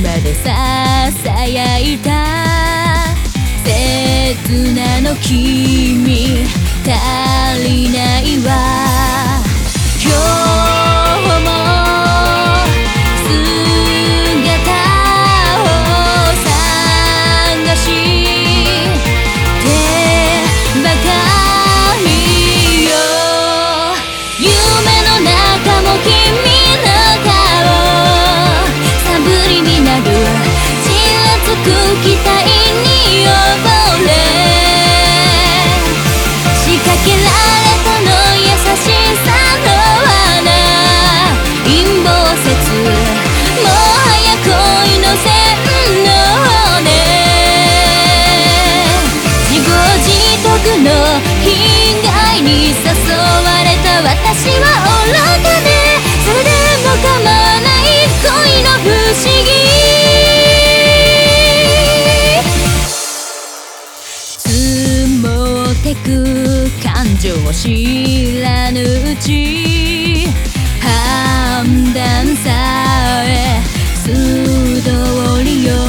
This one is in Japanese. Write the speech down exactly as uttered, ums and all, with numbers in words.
までささやいた切なの君足りないわ今日も姿を探してばかりよ夢の中も君の顔サブリミナルちらつく期待に溺れ仕掛けられたの優しさの罠陰謀説もはや恋の洗脳ね自業自得の被害に誘われた私は愚かでそれでも構わない恋の不思議積もってく感情を知らぬうち判断さえ素通りよ